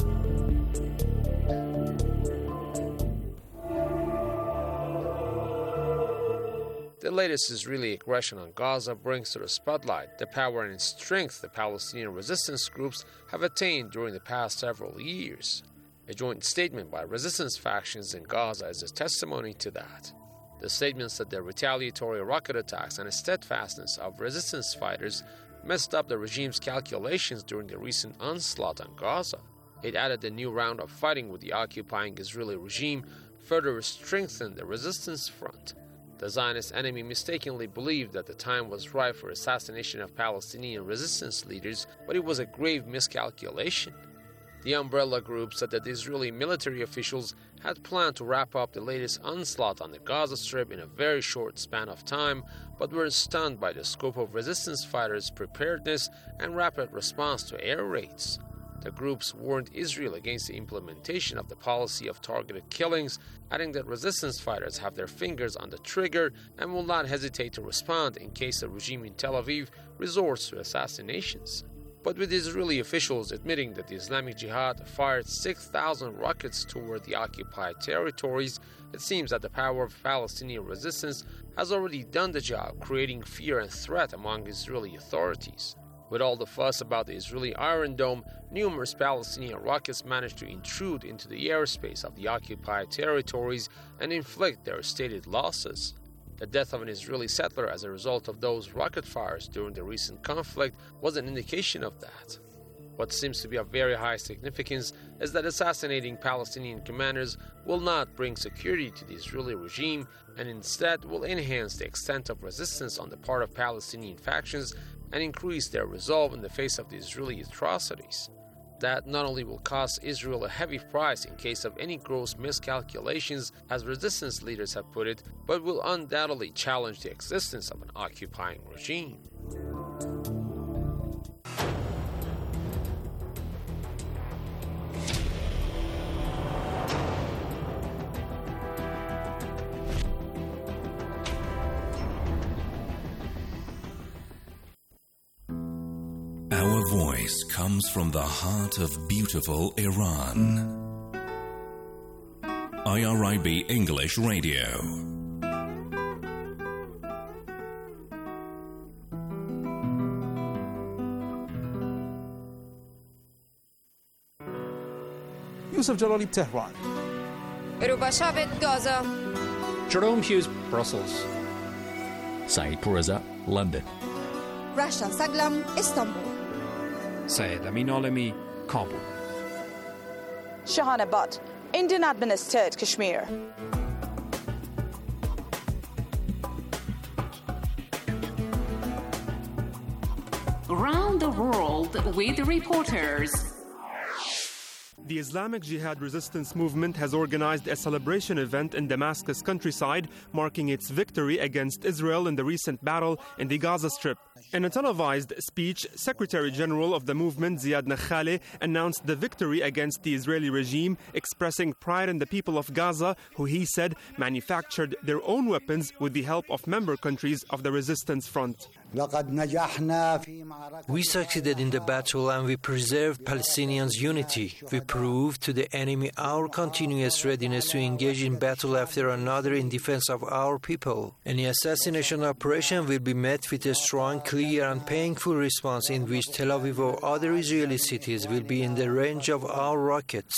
The latest Israeli aggression on Gaza brings to the spotlight the power and strength the Palestinian resistance groups have attained during the past several years. A joint statement by resistance factions in Gaza is a testimony to that. The statement said the retaliatory rocket attacks and the steadfastness of resistance fighters messed up the regime's calculations during the recent onslaught on Gaza. It added the new round of fighting with the occupying Israeli regime further strengthened the resistance front. The Zionist enemy mistakenly believed that the time was ripe for assassination of Palestinian resistance leaders, but it was a grave miscalculation. The umbrella group said that the Israeli military officials had planned to wrap up the latest onslaught on the Gaza Strip in a very short span of time, but were stunned by the scope of resistance fighters' preparedness and rapid response to air raids. The groups warned Israel against the implementation of the policy of targeted killings, adding that resistance fighters have their fingers on the trigger and will not hesitate to respond in case the regime in Tel Aviv resorts to assassinations. But with Israeli officials admitting that the Islamic Jihad fired 6,000 rockets toward the occupied territories, it seems that the power of Palestinian resistance has already done the job, creating fear and threat among Israeli authorities. With all the fuss about the Israeli Iron Dome, numerous Palestinian rockets managed to intrude into the airspace of the occupied territories and inflict devastating losses. The death of an Israeli settler as a result of those rocket fires during the recent conflict was an indication of that. What seems to be of very high significance is that assassinating Palestinian commanders will not bring security to the Israeli regime and instead will enhance the extent of resistance on the part of Palestinian factions and increase their resolve in the face of the Israeli atrocities. That not only will cost Israel a heavy price in case of any gross miscalculations, as resistance leaders have put it, but will undoubtedly challenge the existence of an occupying regime. Our voice comes from the heart of beautiful Iran. IRIB English Radio. Yusuf Jalali, Tehran. Rubashavet, Gaza. Jerome Hughes, Brussels. Saeed Pourreza, London. Rasha Saglam, Istanbul. Syed Amin Alami, Kabul. Shahana Butt, Indian administered Kashmir. Around the world with reporters. The Islamic Jihad resistance movement has organized a celebration event in Damascus countryside, marking its victory against Israel in the recent battle in the Gaza Strip. In a televised speech, Secretary General of the movement Ziad Nakhaleh announced the victory against the Israeli regime, expressing pride in the people of Gaza, who he said manufactured their own weapons with the help of member countries of the resistance front. We succeeded in the battle and we preserved Palestinians' unity. We proved to the enemy our continuous readiness to engage in battle after another in defense of our people. Any assassination operation will be met with a strong, clear and painful response in which Tel Aviv or other Israeli cities will be in the range of our rockets.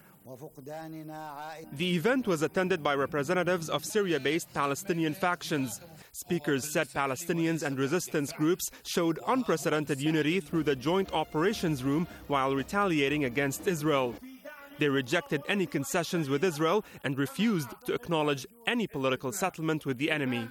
The event was attended by representatives of Syria-based Palestinian factions. Speakers said Palestinians and resistance groups showed unprecedented unity through the Joint Operations Room while retaliating against Israel. They rejected any concessions with Israel and refused to acknowledge any political settlement with the enemy.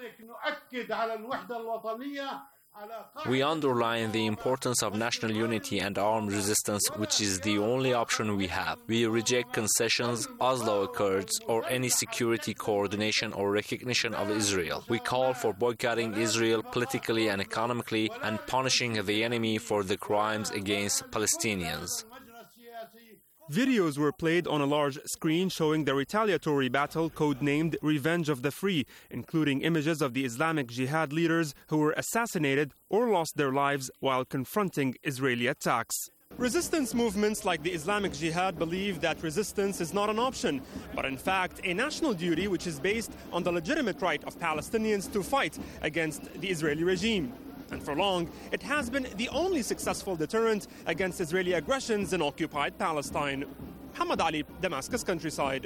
We underline the importance of national unity and armed resistance, which is the only option we have. We reject concessions, Oslo Accords, or any security coordination or recognition of Israel. We call for boycotting Israel politically and economically and punishing the enemy for the crimes against Palestinians. Videos were played on a large screen showing the retaliatory battle codenamed Revenge of the Free, including images of the Islamic Jihad leaders who were assassinated or lost their lives while confronting Israeli attacks. Resistance movements like the Islamic Jihad believe that resistance is not an option, but in fact a national duty which is based on the legitimate right of Palestinians to fight against the Israeli regime. And for long, it has been the only successful deterrent against Israeli aggressions in occupied Palestine. Hamad Ali, Damascus Countryside.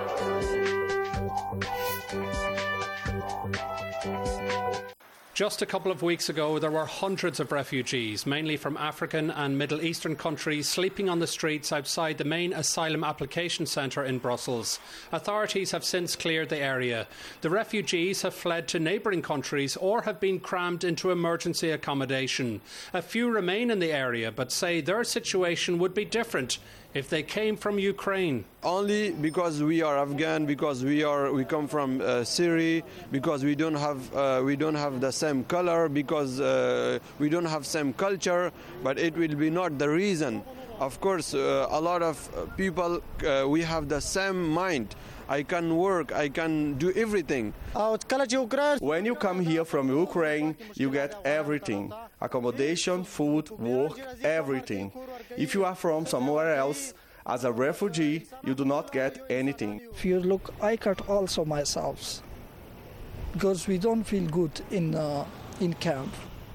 Just a couple of weeks ago, there were hundreds of refugees, mainly from African and Middle Eastern countries, sleeping on the streets outside the main asylum application centre in Brussels. Authorities have since cleared the area. The refugees have fled to neighbouring countries or have been crammed into emergency accommodation. A few remain in the area, but say their situation would be different if they came from Ukraine. Only because we are Afghan, because we come from Syria, because we don't have the same color, because we don't have same culture, but it will be not the reason. Of course, a lot of people, we have the same mind. I can work, I can do everything. When you come here from Ukraine, you get everything. Accommodation, food, work, everything. If you are from somewhere else, as a refugee, you do not get anything. If you look, I cut also myself because we don't feel good in camp.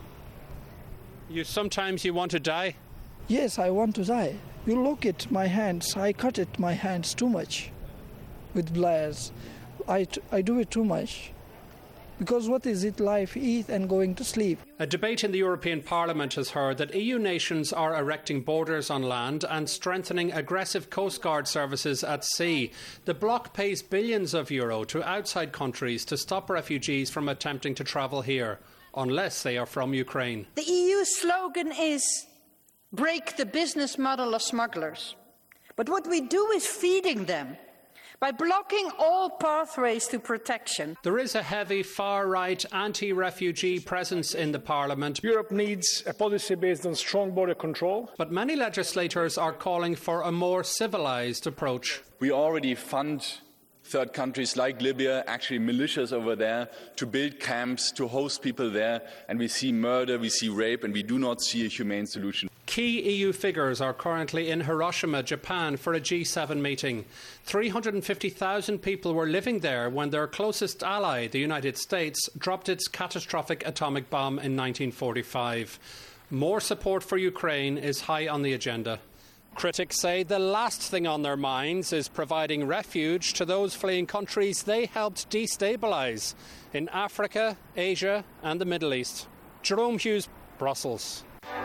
Sometimes you want to die? Yes, I want to die. You look at my hands, I cut it my hands too much with blades. I do it too much. Because what is it? Life, eat and going to sleep. A debate in the European Parliament has heard that EU nations are erecting borders on land and strengthening aggressive Coast Guard services at sea. The bloc pays billions of euro to outside countries to stop refugees from attempting to travel here, unless they are from Ukraine. The EU slogan is break the business model of smugglers. But what we do is feeding them by blocking all pathways to protection. There is a heavy far-right anti-refugee presence in the Parliament. Europe needs a policy based on strong border control. But many legislators are calling for a more civilised approach. We already fund third countries like Libya, actually militias over there, to build camps, to host people there, and we see murder, we see rape, and we do not see a humane solution. Key EU figures are currently in Hiroshima, Japan, for a G7 meeting. 350,000 people were living there when their closest ally, the United States, dropped its catastrophic atomic bomb in 1945. More support for Ukraine is high on the agenda. Critics say the last thing on their minds is providing refuge to those fleeing countries they helped destabilise in Africa, Asia and the Middle East. Jerome Hughes, Brussels.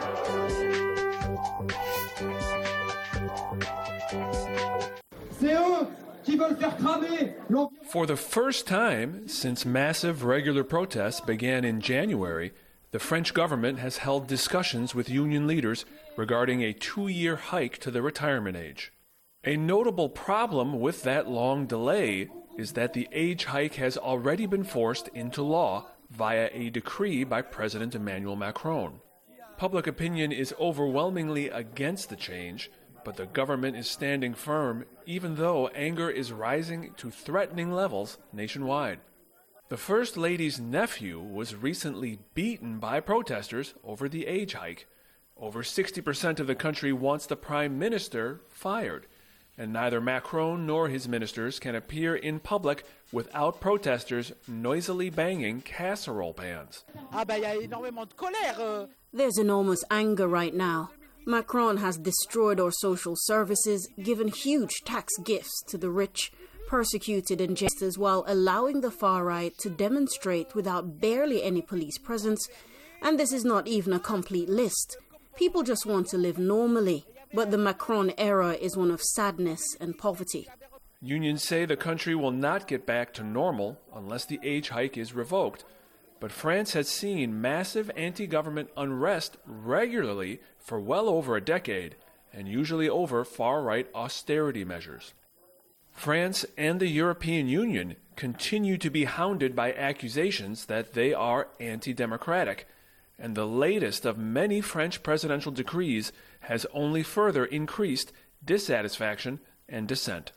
For the first time since massive regular protests began in January, the French government has held discussions with union leaders regarding a 2-year hike to the retirement age. A notable problem with that long delay is that the age hike has already been forced into law via a decree by President Emmanuel Macron. Public opinion is overwhelmingly against the change, but the government is standing firm, even though anger is rising to threatening levels nationwide. The First Lady's nephew was recently beaten by protesters over the age hike. Over 60% of the country wants the Prime Minister fired, and neither Macron nor his ministers can appear in public without protesters noisily banging casserole pans. There's enormous anger right now. Macron has destroyed our social services, given huge tax gifts to the rich, persecuted injustice while allowing the far right to demonstrate without barely any police presence. And this is not even a complete list. People just want to live normally, but the Macron era is one of sadness and poverty. Unions say the country will not get back to normal unless the age hike is revoked. But France has seen massive anti-government unrest regularly for well over a decade, and usually over far-right austerity measures. France and the European Union continue to be hounded by accusations that they are anti-democratic, and the latest of many French presidential decrees has only further increased dissatisfaction and dissent.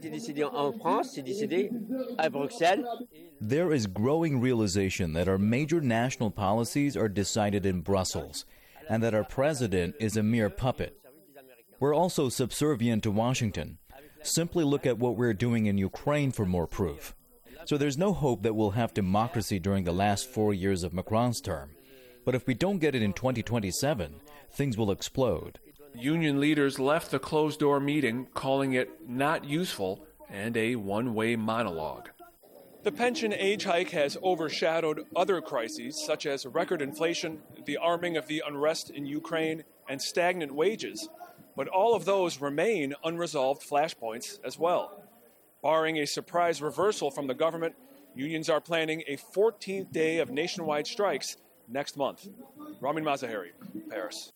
There is growing realization that our major national policies are decided in Brussels, and that our president is a mere puppet. We're also subservient to Washington. Simply look at what we're doing in Ukraine for more proof. So there's no hope that we'll have democracy during the last 4 years of Macron's term. But if we don't get it in 2027, things will explode. Union leaders left the closed-door meeting calling it not useful and a one-way monologue. The pension age hike has overshadowed other crises such as record inflation, the arming of the unrest in Ukraine, and stagnant wages. But all of those remain unresolved flashpoints as well. Barring a surprise reversal from the government, unions are planning a 14th day of nationwide strikes next month. Ramin Mazaheri, Paris.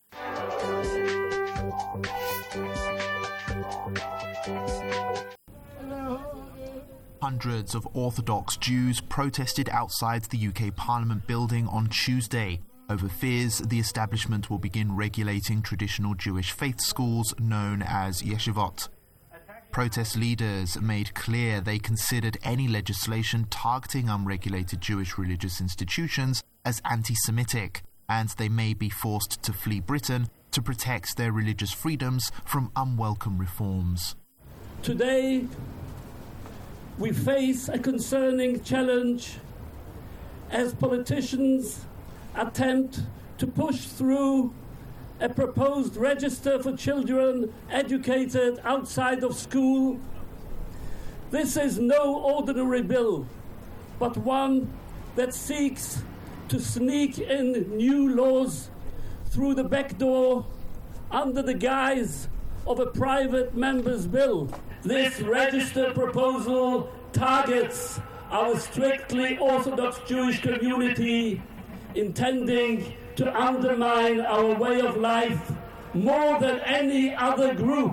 Hundreds of Orthodox Jews protested outside the UK Parliament building on Tuesday over fears the establishment will begin regulating traditional Jewish faith schools known as yeshivot. Protest leaders made clear they considered any legislation targeting unregulated Jewish religious institutions as anti-Semitic, and they may be forced to flee Britain to protect their religious freedoms from unwelcome reforms. Today, we face a concerning challenge as politicians attempt to push through a proposed register for children educated outside of school. This is no ordinary bill, but one that seeks to sneak in new laws through the back door under the guise of a private member's bill. This register proposal targets our strictly Orthodox Jewish community, intending to undermine our way of life more than any other group.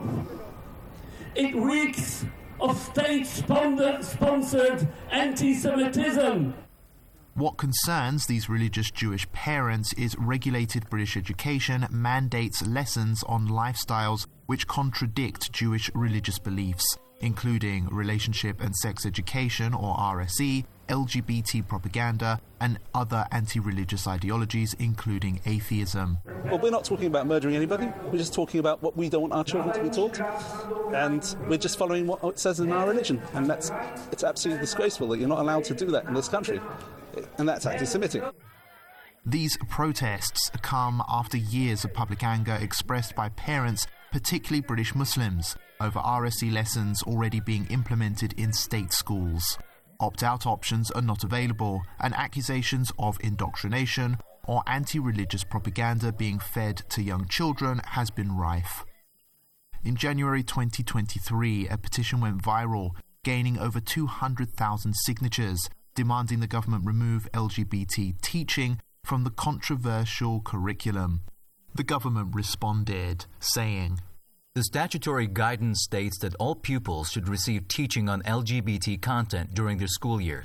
It reeks of state-sponsored anti-Semitism. What concerns these religious Jewish parents is regulated British education mandates lessons on lifestyles which contradict Jewish religious beliefs, including relationship and sex education, or RSE, LGBT propaganda, and other anti-religious ideologies, including atheism. Well, we're not talking about murdering anybody. We're just talking about what we don't want our children to be taught. And we're just following what it says in our religion. And it's absolutely disgraceful that you're not allowed to do that in this country. And that's anti-Semitic. These protests come after years of public anger expressed by parents, particularly British Muslims, over RSE lessons already being implemented in state schools. Opt-out options are not available, and accusations of indoctrination or anti-religious propaganda being fed to young children has been rife. In January 2023, a petition went viral, gaining over 200,000 signatures, demanding the government remove LGBT teaching from the controversial curriculum. The government responded, saying, "The statutory guidance states that all pupils should receive teaching on LGBT content during their school years.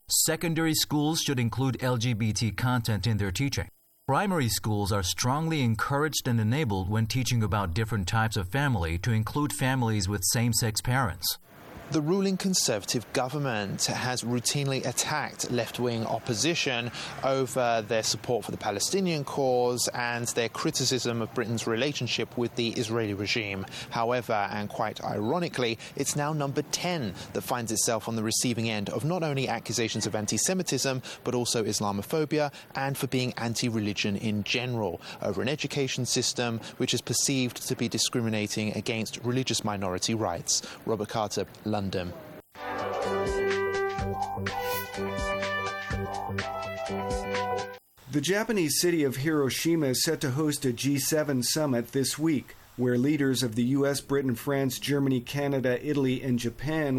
Secondary schools should include LGBT content in their teaching. Primary schools are strongly encouraged and enabled when teaching about different types of family to include families with same-sex parents. The ruling Conservative government has routinely attacked left-wing opposition over their support for the Palestinian cause and their criticism of Britain's relationship with the Israeli regime. However, and quite ironically, it's now number 10 that finds itself on the receiving end of not only accusations of anti-Semitism, but also Islamophobia and for being anti-religion in general, over an education system which is perceived to be discriminating against religious minority rights. Robert Carter, London. The Japanese city of Hiroshima is set to host a G7 summit this week, where leaders of the U.S., Britain, France, Germany, Canada, Italy, and Japan